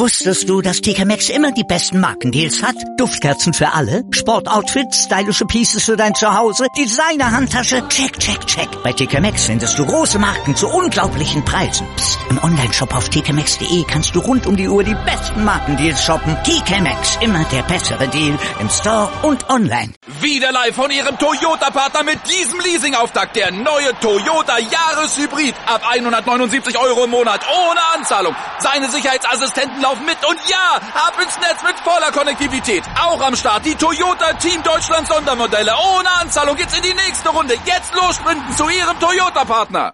Wusstest du, dass TK Maxx immer die besten Markendeals hat? Duftkerzen für alle, Sportoutfits, stylische Pieces für dein Zuhause, Designer-Handtasche, check, check, check. Bei TK Maxx findest du große Marken zu unglaublichen Preisen. Psst. Im Onlineshop auf tkmaxx.de kannst du rund um die Uhr die besten Markendeals shoppen. TK Maxx, immer der bessere Deal im Store und online. Wieder live von Ihrem Toyota-Partner mit diesem Leasing-Auftakt. Der neue Toyota Jahreshybrid. Ab 179 € im Monat. Ohne Anzahlung. Seine Sicherheitsassistenten laufen mit. Und ja, ab ins Netz mit voller Konnektivität. Auch am Start die Toyota Team Deutschland Sondermodelle. Ohne Anzahlung geht's in die nächste Runde. Jetzt los sprinten zu Ihrem Toyota-Partner.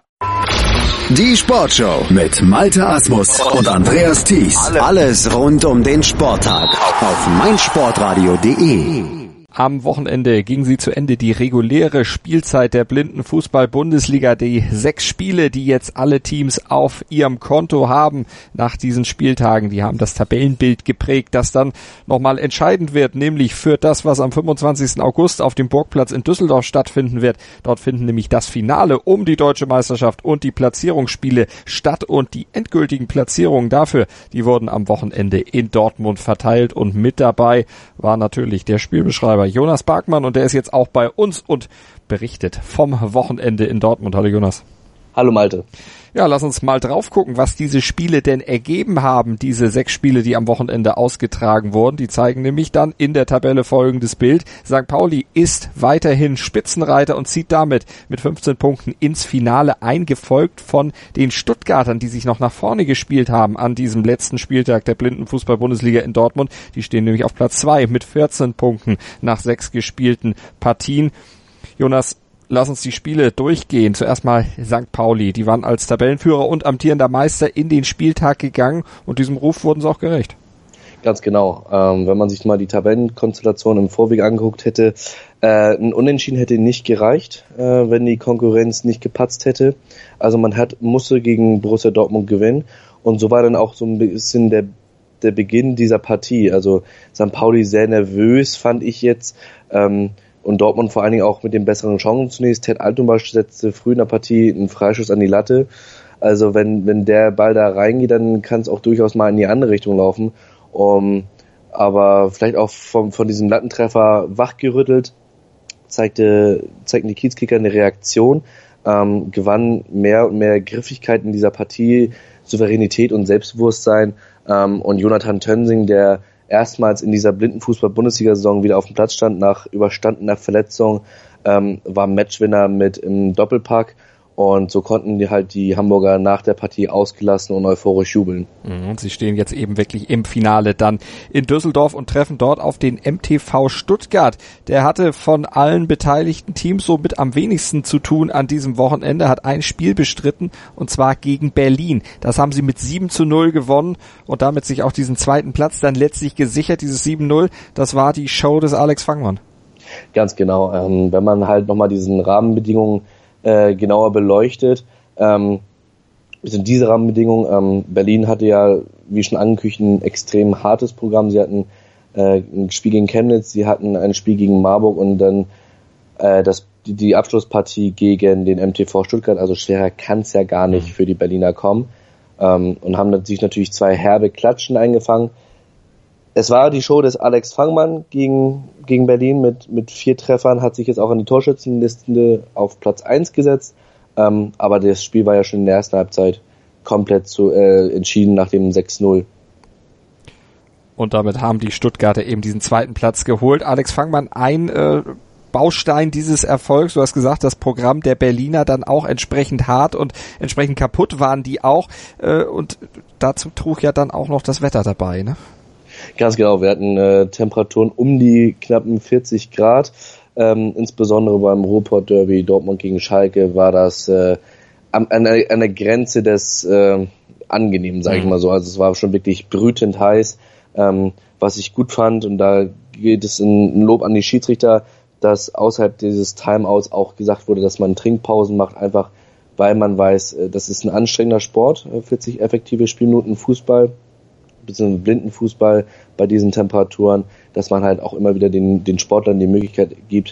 Die Sportshow mit Malte Asmus und Andreas Thies. Alles rund um den Sporttag auf meinsportradio.de. Am Wochenende ging sie zu Ende, die reguläre Spielzeit der Blindenfußball-Bundesliga. Die 6 Spiele, die jetzt alle Teams auf ihrem Konto haben nach diesen Spieltagen, die haben das Tabellenbild geprägt, das dann nochmal entscheidend wird, nämlich für das, was am 25. August auf dem Burgplatz in Düsseldorf stattfinden wird. Dort finden nämlich das Finale um die deutsche Meisterschaft und die Platzierungsspiele statt, und die endgültigen Platzierungen dafür, die wurden am Wochenende in Dortmund verteilt, und mit dabei war natürlich der Spielbeschreiber Jonas Barkmann, und der ist jetzt auch bei uns und berichtet vom Wochenende in Dortmund. Hallo Jonas. Hallo Malte. Ja, lass uns mal drauf gucken, was diese Spiele denn ergeben haben, diese 6 Spiele, die am Wochenende ausgetragen wurden. Die zeigen nämlich dann in der Tabelle folgendes Bild. St. Pauli ist weiterhin Spitzenreiter und zieht damit mit 15 Punkten ins Finale ein, gefolgt von den Stuttgartern, die sich noch nach vorne gespielt haben an diesem letzten Spieltag der Blindenfußball-Bundesliga in Dortmund. Die stehen nämlich auf Platz 2 mit 14 Punkten nach 6 gespielten Partien. Jonas, lass uns die Spiele durchgehen. Zuerst mal St. Pauli. Die waren als Tabellenführer und amtierender Meister in den Spieltag gegangen, und diesem Ruf wurden sie auch gerecht. Ganz genau. Wenn man sich mal die Tabellenkonstellation im Vorweg angeguckt hätte, ein Unentschieden hätte nicht gereicht, wenn die Konkurrenz nicht gepatzt hätte. Also man musste gegen Borussia Dortmund gewinnen, und so war dann auch so ein bisschen der Beginn dieser Partie. Also St. Pauli sehr nervös, fand ich jetzt, und Dortmund vor allen Dingen auch mit den besseren Chancen zunächst. Ted Altenbosch setzte früh in der Partie einen Freischuss an die Latte. Also wenn der Ball da reingeht, dann kann es auch durchaus mal in die andere Richtung laufen. Aber vielleicht auch von diesem Lattentreffer wachgerüttelt, zeigten die Kiezkicker eine Reaktion, gewannen mehr und mehr Griffigkeit in dieser Partie, Souveränität und Selbstbewusstsein. Und Jonathan Tönsing, der erstmals in dieser Blindenfußball-Bundesliga-Saison wieder auf dem Platz stand nach überstandener Verletzung, war Matchwinner mit im Doppelpack, und so konnten die Hamburger nach der Partie ausgelassen und euphorisch jubeln. Und sie stehen jetzt eben wirklich im Finale dann in Düsseldorf und treffen dort auf den MTV Stuttgart. Der hatte von allen beteiligten Teams so mit am wenigsten zu tun an diesem Wochenende, hat ein Spiel bestritten, und zwar gegen Berlin. Das haben sie mit 7-0 gewonnen und damit sich auch diesen zweiten Platz dann letztlich gesichert. Dieses 7-0, das war die Show des Alex Fangmann. Ganz genau. Wenn man halt nochmal diesen Rahmenbedingungen genauer beleuchtet, sind diese Rahmenbedingungen. Berlin hatte ja, wie schon angekündigt, ein extrem hartes Programm. Sie hatten ein Spiel gegen Chemnitz, sie hatten ein Spiel gegen Marburg und dann die Abschlusspartie gegen den MTV Stuttgart. Also schwerer kann es ja gar nicht für die Berliner kommen, und haben sich natürlich 2 herbe Klatschen eingefangen. Es war die Show des Alex Fangmann gegen Berlin mit 4 Treffern, hat sich jetzt auch an die Torschützenliste auf Platz 1 gesetzt. Aber das Spiel war ja schon in der ersten Halbzeit komplett entschieden nach dem 6-0. Und damit haben die Stuttgarter eben diesen zweiten Platz geholt. Alex Fangmann, ein Baustein dieses Erfolgs. Du hast gesagt, das Programm der Berliner dann auch entsprechend hart und entsprechend kaputt waren die auch. Und dazu trug ja dann auch noch das Wetter dabei, ne? Ganz genau, wir hatten Temperaturen um die knappen 40 Grad. Insbesondere beim Ruhrpott-Derby Dortmund gegen Schalke war das an der Grenze des Angenehmen, sage ich mal so. Also es war schon wirklich brütend heiß, was ich gut fand. Und da geht es ein Lob an die Schiedsrichter, dass außerhalb dieses Timeouts auch gesagt wurde, dass man Trinkpausen macht, einfach weil man weiß, das ist ein anstrengender Sport, 40 effektive Spielminuten Fußball, bzw. Blindenfußball bei diesen Temperaturen, dass man halt auch immer wieder den Sportlern die Möglichkeit gibt,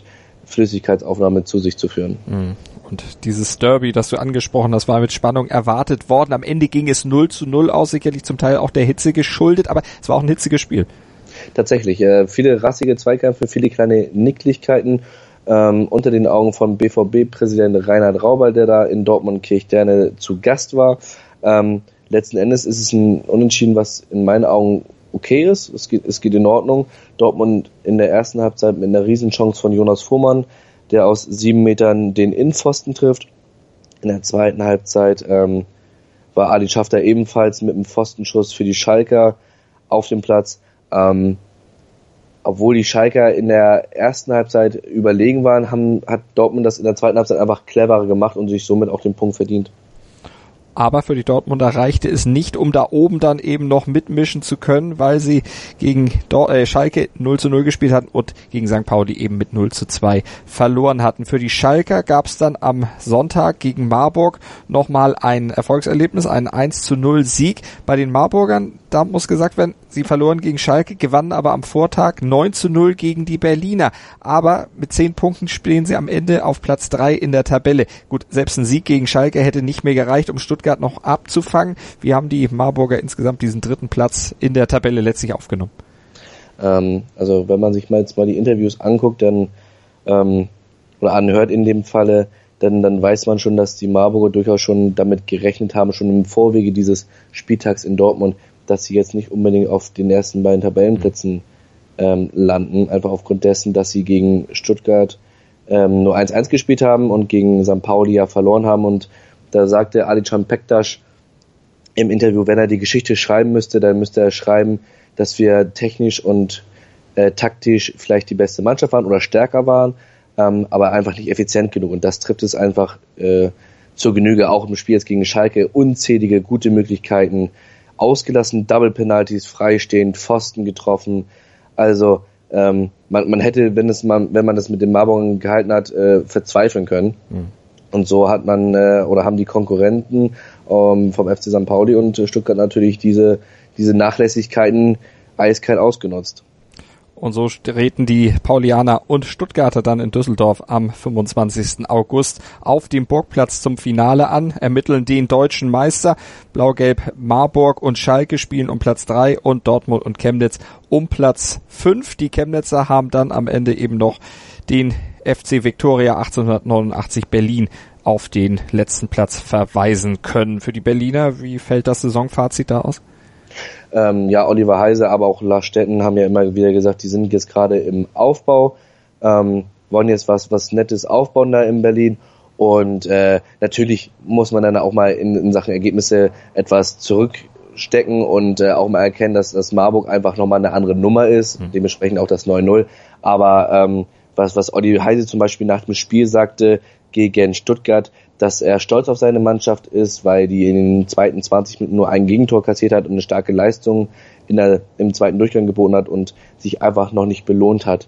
Flüssigkeitsaufnahme zu sich zu führen. Und dieses Derby, das du angesprochen hast, war mit Spannung erwartet worden. Am Ende ging es 0-0 aus, sicherlich zum Teil auch der Hitze geschuldet, aber es war auch ein hitziges Spiel. Tatsächlich, viele rassige Zweikämpfe, viele kleine Nicklichkeiten unter den Augen von BVB-Präsident Reinhard Rauber, der da in Dortmund-Kirchderne zu Gast war. Letzten Endes ist es ein Unentschieden, was in meinen Augen okay ist. Es geht in Ordnung. Dortmund in der ersten Halbzeit mit einer Riesenchance von Jonas Fuhrmann, der aus 7 Metern den Innenpfosten trifft. In der zweiten Halbzeit war Ali Schafter ebenfalls mit einem Pfostenschuss für die Schalker auf dem Platz. Obwohl die Schalker in der ersten Halbzeit überlegen waren, hat Dortmund das in der zweiten Halbzeit einfach cleverer gemacht und sich somit auch den Punkt verdient. Aber für die Dortmunder reichte es nicht, um da oben dann eben noch mitmischen zu können, weil sie gegen Schalke 0-0 gespielt hatten und gegen St. Pauli eben mit 0-2 verloren hatten. Für die Schalker gab es dann am Sonntag gegen Marburg nochmal ein Erfolgserlebnis, einen 1-0 Sieg. Bei den Marburgern, da muss gesagt werden, sie verloren gegen Schalke, gewannen aber am Vortag 9-0 gegen die Berliner. Aber mit 10 Punkten stehen sie am Ende auf Platz 3 in der Tabelle. Gut, selbst ein Sieg gegen Schalke hätte nicht mehr gereicht, um Stuttgart noch abzufangen. Wie haben die Marburger insgesamt diesen 3. Platz in der Tabelle letztlich aufgenommen? Also wenn man sich jetzt mal die Interviews anguckt, dann oder anhört in dem Falle, dann weiß man schon, dass die Marburger durchaus schon damit gerechnet haben, schon im Vorwege dieses Spieltags in Dortmund, dass sie jetzt nicht unbedingt auf den ersten beiden Tabellenplätzen landen, einfach aufgrund dessen, dass sie gegen Stuttgart nur 1-1 gespielt haben und gegen St. Pauli ja verloren haben. Und da sagte Alican Pektas im Interview, wenn er die Geschichte schreiben müsste, dann müsste er schreiben, dass wir technisch und taktisch vielleicht die beste Mannschaft waren oder stärker waren, aber einfach nicht effizient genug. Und das trifft es einfach zur Genüge, auch im Spiel jetzt gegen Schalke. Unzählige gute Möglichkeiten, ausgelassen, Double Penalties, freistehend, Pfosten getroffen. Also man hätte, wenn man das mit den Marburgern gehalten hat, verzweifeln können. Und so hat man oder haben die Konkurrenten vom FC St. Pauli und Stuttgart natürlich diese Nachlässigkeiten eiskalt ausgenutzt. Und so treten die Paulianer und Stuttgarter dann in Düsseldorf am 25. August auf dem Burgplatz zum Finale an, ermitteln den deutschen Meister. Blau-Gelb Marburg und Schalke spielen um Platz 3 und Dortmund und Chemnitz um Platz 5. Die Chemnitzer haben dann am Ende eben noch den FC Viktoria 1889 Berlin auf den letzten Platz verweisen können. Für die Berliner, wie fällt das Saisonfazit da aus? Oliver Heise, aber auch Lars Stetten haben ja immer wieder gesagt, die sind jetzt gerade im Aufbau, wollen jetzt was Nettes aufbauen da in Berlin und natürlich muss man dann auch mal in Sachen Ergebnisse etwas zurückstecken und auch mal erkennen, dass das Marburg einfach nochmal eine andere Nummer ist, dementsprechend auch das 9-0, aber was Olli Heise zum Beispiel nach dem Spiel sagte gegen Stuttgart, dass er stolz auf seine Mannschaft ist, weil die in den zweiten 20 Minuten nur ein Gegentor kassiert hat und eine starke Leistung im zweiten Durchgang geboten hat und sich einfach noch nicht belohnt hat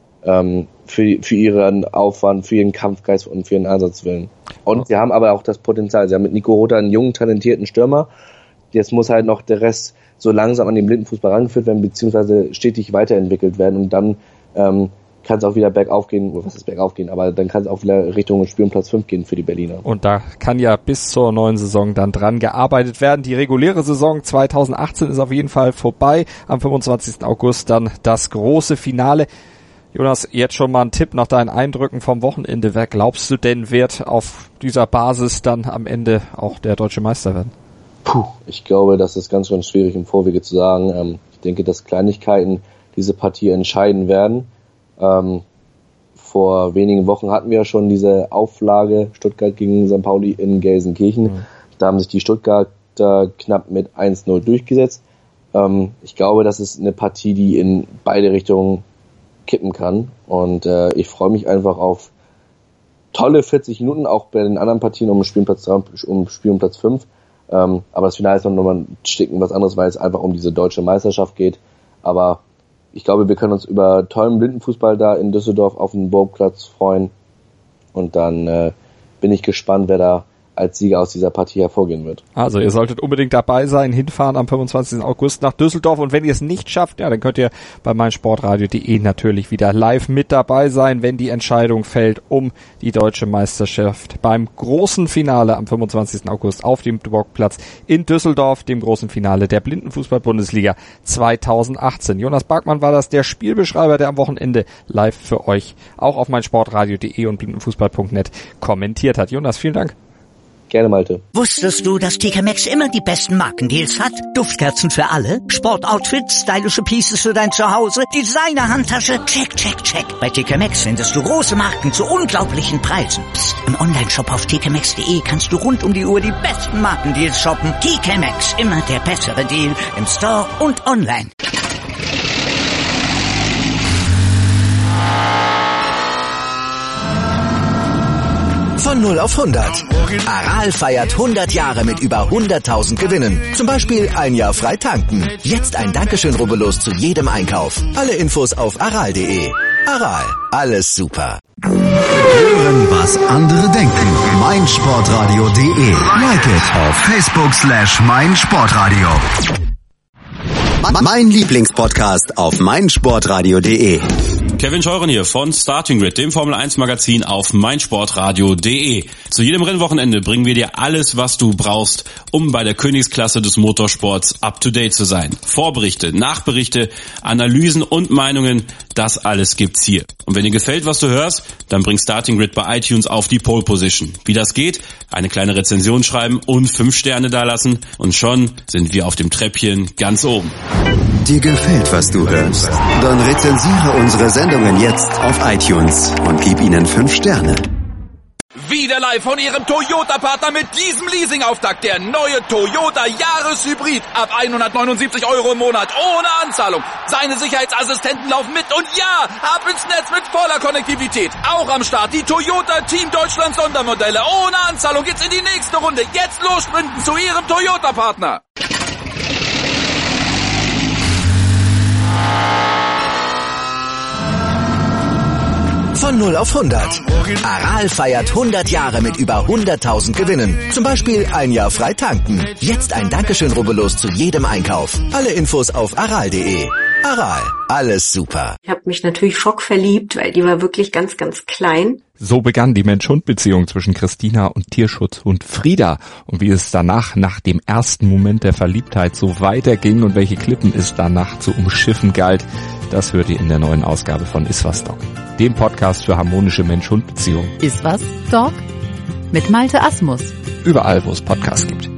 für ihren Aufwand, für ihren Kampfgeist und für ihren Einsatzwillen. Und sie haben aber auch das Potenzial. Sie haben mit Nico Rother einen jungen, talentierten Stürmer. Jetzt muss halt noch der Rest so langsam an den Blindenfußball rangeführt werden, beziehungsweise stetig weiterentwickelt werden und dann kann es auch wieder bergauf gehen, oder was ist bergauf gehen, aber dann kann es auch wieder Richtung Spielplatz 5 gehen für die Berliner. Und da kann ja bis zur neuen Saison dann dran gearbeitet werden. Die reguläre Saison 2018 ist auf jeden Fall vorbei. Am 25. August dann das große Finale. Jonas, jetzt schon mal ein Tipp nach deinen Eindrücken vom Wochenende. Wer glaubst du denn wird auf dieser Basis dann am Ende auch der deutsche Meister werden? Ich glaube, das ist ganz, ganz schwierig im Vorwege zu sagen. Ich denke, dass Kleinigkeiten diese Partie entscheiden werden. Vor wenigen Wochen hatten wir ja schon diese Auflage Stuttgart gegen St. Pauli in Gelsenkirchen. Da haben sich die Stuttgarter knapp mit 1-0 durchgesetzt. Ich glaube, das ist eine Partie, die in beide Richtungen kippen kann. Und ich freue mich einfach auf tolle 40 Minuten, auch bei den anderen Partien um Spielplatz 3, um Spiel um Platz 5. Aber das Finale ist noch mal ein Stück was anderes, weil es einfach um diese deutsche Meisterschaft geht. Aber ich glaube, wir können uns über tollen Blindenfußball da in Düsseldorf auf dem Burgplatz freuen. Und dann bin ich gespannt, wer da als Sieger aus dieser Partie hervorgehen wird. Also ihr solltet unbedingt dabei sein, hinfahren am 25. August nach Düsseldorf und wenn ihr es nicht schafft, ja, dann könnt ihr bei meinsportradio.de natürlich wieder live mit dabei sein, wenn die Entscheidung fällt um die deutsche Meisterschaft beim großen Finale am 25. August auf dem Duboc-Platz in Düsseldorf, dem großen Finale der Blindenfußball-Bundesliga 2018. Jonas Barkmann war das, der Spielbeschreiber, der am Wochenende live für euch auch auf meinsportradio.de und blindenfußball.net kommentiert hat. Jonas, vielen Dank. Gerne, Malte. Wusstest du, dass TK Maxx immer die besten Markendeals hat? Duftkerzen für alle, Sportoutfits, stylische Pieces für dein Zuhause, Designer-Handtasche, check, check, check. Bei TK Maxx findest du große Marken zu unglaublichen Preisen. Psst. Im Onlineshop auf tkmaxx.de kannst du rund um die Uhr die besten Markendeals shoppen. TK Maxx, immer der bessere Deal im Store und online. Von 0 auf 100. Aral feiert 100 Jahre mit über 100.000 Gewinnen. Zum Beispiel ein Jahr frei tanken. Jetzt ein Dankeschön, rubbellos zu jedem Einkauf. Alle Infos auf aral.de. Aral, alles super. Hören, was andere denken. meinsportradio.de. Like it auf Facebook/meinsportradio. Mein Lieblingspodcast auf meinsportradio.de. Kevin Scheuren hier von Starting Grid, dem Formel 1 Magazin auf meinsportradio.de. Zu jedem Rennwochenende bringen wir dir alles, was du brauchst, um bei der Königsklasse des Motorsports up to date zu sein. Vorberichte, Nachberichte, Analysen und Meinungen, das alles gibt's hier. Und wenn dir gefällt, was du hörst, dann bring Starting Grid bei iTunes auf die Pole Position. Wie das geht? Eine kleine Rezension schreiben und 5 Sterne dalassen und schon sind wir auf dem Treppchen ganz oben. Dir gefällt, was du hörst? Dann rezensiere unsere Sendungen jetzt auf iTunes und gib ihnen 5 Sterne. Wieder live von Ihrem Toyota-Partner mit diesem Leasing-Auftakt. Der neue Toyota Jahreshybrid. Ab 179 € im Monat. Ohne Anzahlung. Seine Sicherheitsassistenten laufen mit. Und ja, ab ins Netz mit voller Konnektivität. Auch am Start die Toyota Team Deutschland Sondermodelle. Ohne Anzahlung geht's in die nächste Runde. Jetzt los sprinten zu Ihrem Toyota-Partner. Von 0 auf 100. Aral feiert 100 Jahre mit über 100.000 Gewinnen. Zum Beispiel ein Jahr frei tanken. Jetzt ein Dankeschön, rubbellos zu jedem Einkauf. Alle Infos auf aral.de. Aral, alles super. Ich habe mich natürlich schockverliebt, weil die war wirklich ganz, ganz klein. So begann die Mensch-Hund-Beziehung zwischen Christina und Tierschutzhund Frieda. Und wie es danach, nach dem ersten Moment der Verliebtheit, so weiterging und welche Klippen es danach zu umschiffen galt, das hört ihr in der neuen Ausgabe von Iswas Dog, dem Podcast für harmonische Mensch-Hund-Beziehungen. Iswas Dog? Mit Malte Asmus. Überall, wo es Podcasts gibt.